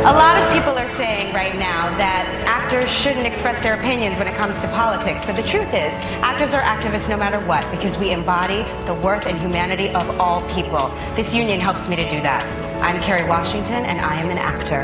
A lot of people are saying right now that actors shouldn't express their opinions when it comes to politics, but the truth is, actors are activists no matter what, because we embody the worth and humanity of all people. This union helps me to do that. I'm Kerry Washington, and I am an actor.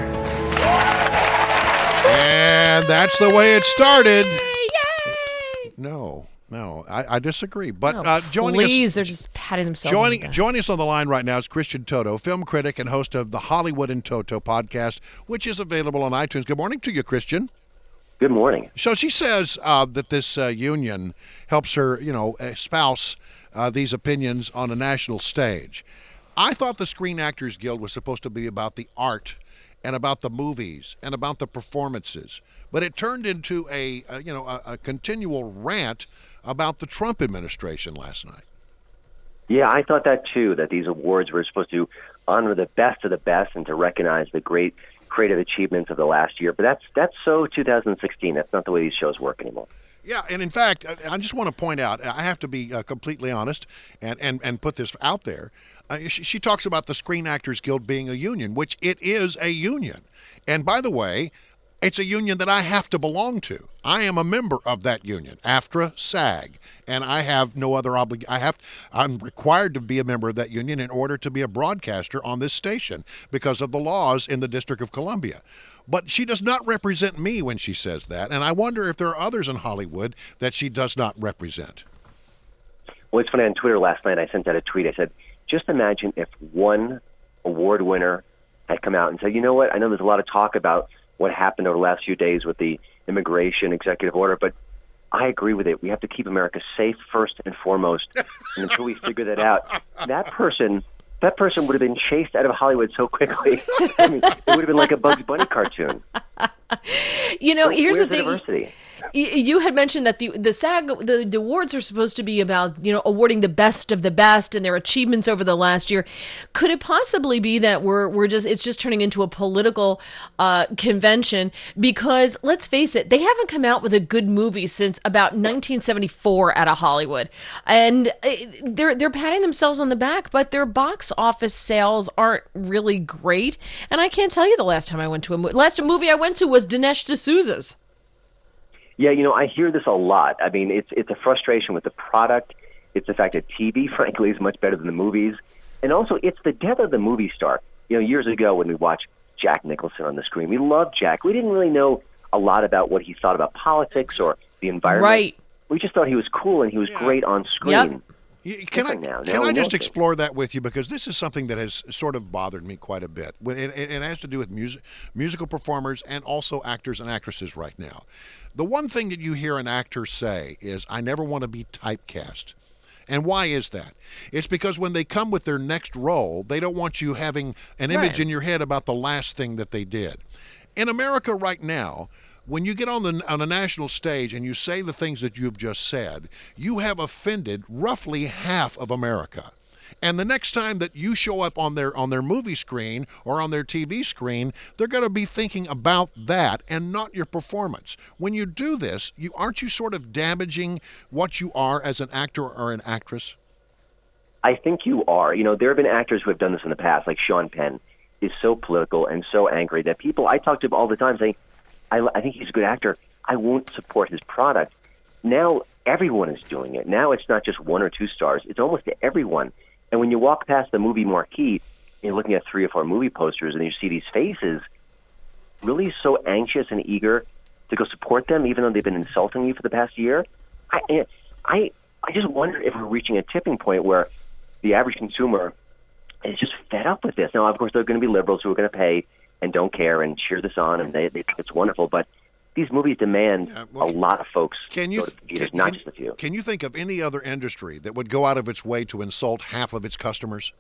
And that's the way it started. Yay! No, I disagree. But please, they're just patting themselves on the back. Joining us on the line right now is Christian Toto, film critic and host of the Hollywood in Toto podcast, which is available on iTunes. Good morning to you, Christian. Good morning. So she says that this union helps her, espouse these opinions on a national stage. I thought the Screen Actors Guild was supposed to be about the art and about the movies and about the performances, but it turned into a continual rant about the Trump administration last night. Yeah, I thought that too, that these awards were supposed to honor the best of the best and to recognize the great creative achievements of the last year. But that's so 2016. That's not the way these shows work anymore. Yeah, and in fact, I just want to point out, I have to be completely honest and put this out there. She talks about the Screen Actors Guild being a union, which it is a union. And by the way, it's a union that I have to belong to. I am a member of that union, AFTRA, SAG, and I have no other obligation. I'm required to be a member of that union in order to be a broadcaster on this station because of the laws in the District of Columbia. But she does not represent me when she says that, and I wonder if there are others in Hollywood that she does not represent. Well, it's funny, on Twitter last night I sent out a tweet. I said, just imagine if one award winner had come out and said, you know what, I know there's a lot of talk about what happened over the last few days with the immigration executive order, but I agree with it. We have to keep America safe first and foremost. And until we figure that out, that person would have been chased out of Hollywood so quickly. I mean, it would have been like a Bugs Bunny cartoon. Here's the thing. Diversity? You had mentioned that the SAG, the awards are supposed to be about, awarding the best of the best and their achievements over the last year. Could it possibly be that it's just turning into a political convention? Because let's face it, they haven't come out with a good movie since about 1974 out of Hollywood, and they're patting themselves on the back, but their box office sales aren't really great. And I can't tell you the last time I went to last movie I went to was Dinesh D'Souza's. Yeah, I hear this a lot. I mean, it's a frustration with the product. It's the fact that TV, frankly, is much better than the movies. And also, it's the death of the movie star. Years ago when we watched Jack Nicholson on the screen, we loved Jack. We didn't really know a lot about what he thought about politics or the environment. Right. We just thought he was cool and he was great on screen. Yep. Can I just explore that with you, because this is something that has sort of bothered me quite a bit. It has to do with musical performers and also actors and actresses right now. The one thing that you hear an actor say is, I never want to be typecast. And why is that? It's because when they come with their next role, they don't want you having an image in your head about the last thing that they did. In America right now, when you get on a national stage and you say the things that you've just said, you have offended roughly half of America. And the next time that you show up on their movie screen or on their TV screen, they're going to be thinking about that and not your performance. When you do this, aren't you sort of damaging what you are as an actor or an actress? I think you are. There have been actors who have done this in the past, like Sean Penn is so political and so angry that I talk to him all the time saying, I think he's a good actor. I won't support his product. Now everyone is doing it. Now it's not just one or two stars. It's almost everyone. And when you walk past the movie marquee, you're looking at 3 or 4 movie posters, and you see these faces really so anxious and eager to go support them, even though they've been insulting you for the past year. I just wonder if we're reaching a tipping point where the average consumer is just fed up with this. Now, of course, there are going to be liberals who are going to pay and don't care and cheer this on, and they think it's wonderful. But these movies demand a lot of folks. Not just a few. Can you think of any other industry that would go out of its way to insult half of its customers?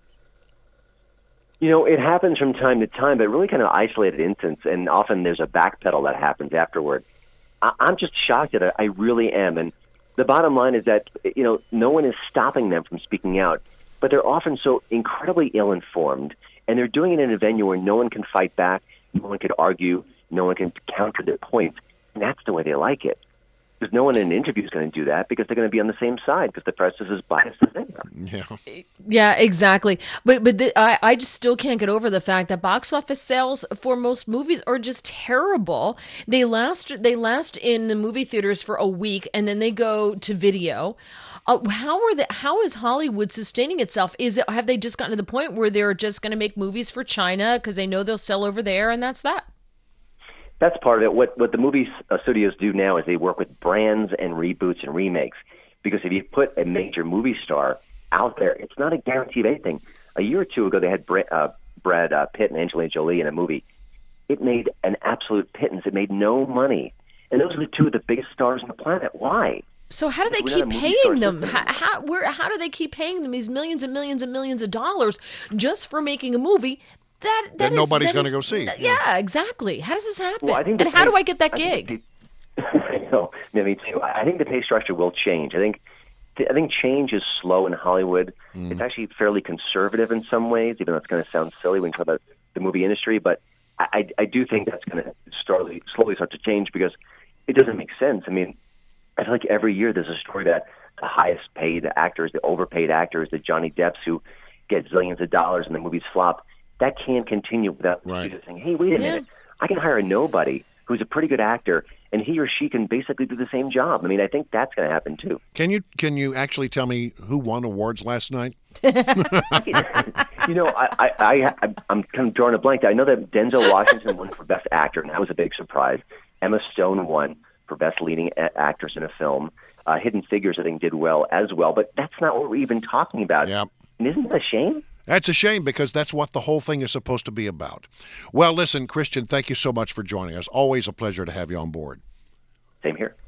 It happens from time to time, but really kind of isolated instances, and often there's a backpedal that happens afterward. I'm just shocked at it. I really am. And the bottom line is that, no one is stopping them from speaking out, but they're often so incredibly ill-informed, and they're doing it in a venue where no one can fight back, no one can argue, no one can counter their points, and that's the way they like it. There's no one in an interview is going to do that because they're going to be on the same side because the press is as biased as they are. Yeah. Yeah, exactly. But I just still can't get over the fact that box office sales for most movies are just terrible. They last in the movie theaters for a week and then they go to video. How is Hollywood sustaining itself? Have they just gotten to the point where they're just going to make movies for China because they know they'll sell over there and that's that? That's part of it. What the movie studios do now is they work with brands and reboots and remakes. Because if you put a major movie star out there, it's not a guarantee of anything. A year or two ago, they had Brad Pitt and Angelina Jolie in a movie. It made an absolute pittance. It made no money. And those are the two of the biggest stars on the planet. Why? So how do they keep paying them? How do they keep paying them these millions and millions and millions of dollars just for making a movie that nobody's going to go see? Yeah, exactly. How does this happen? Well, how do I get that gig? I know. Me too. I think the pay structure will change. I think change is slow in Hollywood. It's actually fairly conservative in some ways, even though it's going to sound silly when you talk about the movie industry. But I do think that's going to slowly start to change because it doesn't make sense. I mean, I feel like every year there's a story that the highest paid actors, the overpaid actors, the Johnny Depps who get zillions of dollars and the movies flop. That can't continue without the studio saying, hey, wait a minute. I can hire a nobody who's a pretty good actor, and he or she can basically do the same job. I mean, I think that's going to happen too. Can you actually tell me who won awards last night? I'm kind of drawing a blank. I know that Denzel Washington won for Best Actor, and that was a big surprise. Emma Stone won for Best Leading Actress in a Film. Hidden Figures, I think, did well as well, but that's not what we're even talking about. Yep. And isn't that a shame? That's a shame because that's what the whole thing is supposed to be about. Well, listen, Christian, thank you so much for joining us. Always a pleasure to have you on board. Same here.